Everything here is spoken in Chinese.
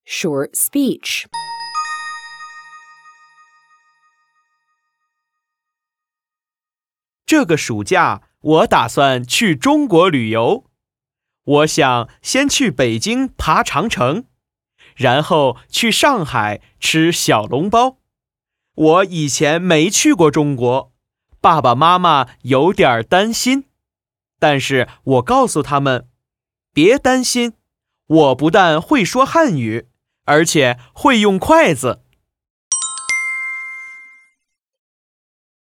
Short speech. 这个暑假，我打算去中国旅游。我想先去北京爬长城，然后去上海吃小笼包。我以前没去过中国，爸爸妈妈有点担心。但是我告诉他们，别担心，我不但会说汉语，而且会用筷子。